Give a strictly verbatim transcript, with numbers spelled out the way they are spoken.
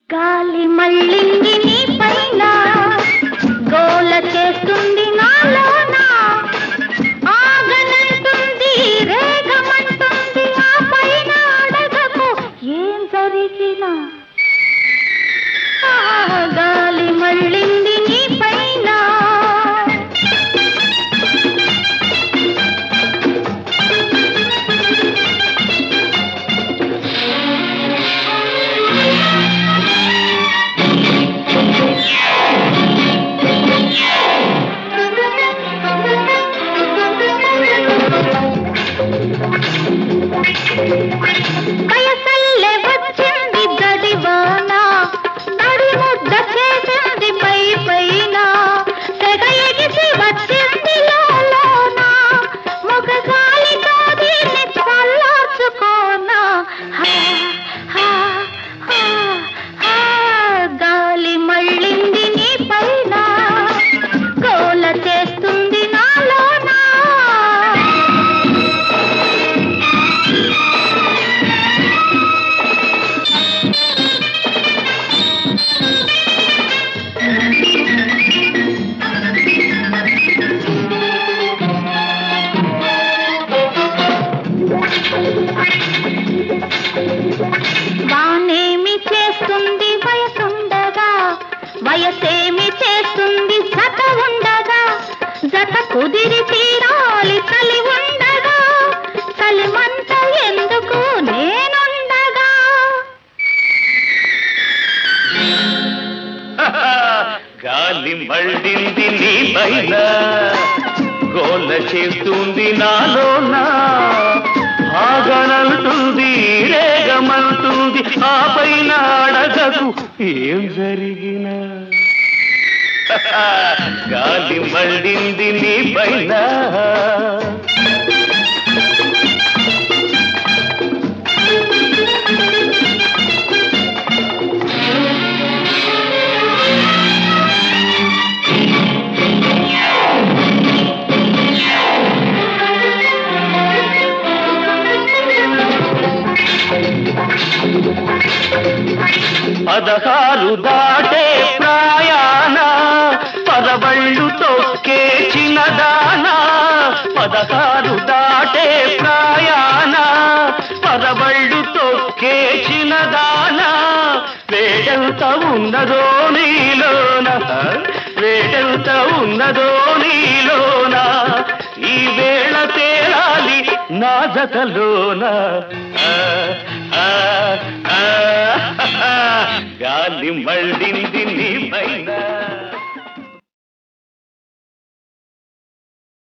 గాలి మళ్ళింది నీ పైన గోల చేస్తుంది నాలోన ఆగనంటుంది రేగమంటుంది ఆ పైన అడగకు ఏం జరిగినా గాలి మళ్ళింది నీ పైన వయసల్లే వచ్చింది గడివాన నడి ముద్ద చేసింది పై పైన తెగ ఎగిసి వచ్చింది లోన మొగగాలితో దీన్ని చల్లార్చుకోనా గాలి మళ్ళింది నీ పైన గోల చేస్తుంది నాలోనా వానేమి చేస్తుంది వయసుండగా వయసేమి చేస్తుంది జత ఉండగా జత కుదిరి తీరాలి చలి ఉండగా చలిమంట ఎందుకు నేనుండగా గాలి మళ్ళింది నీ పైన గోల చేస్తుంది నాలోన ఆగనంటుంది రేగమంటుంది ఆ పైన అడగకు ఏం జరిగినా గాలి మళ్ళింది నీ పైన పదహారు దాటే ప్రాయాణ పదబళ్ళు తొక్కే చిన్నదానా పదహారు దాటే ప్రాయాణ పదబళ్ళు తొక్కే చిన్నదానా వేడెంత ఉన్నదో నీలోన వేడెంత ఉన్నదో నీలోన ఈ వేళ తేలాలి నా జతలోన గాలి మళ్ళింది నీ పైన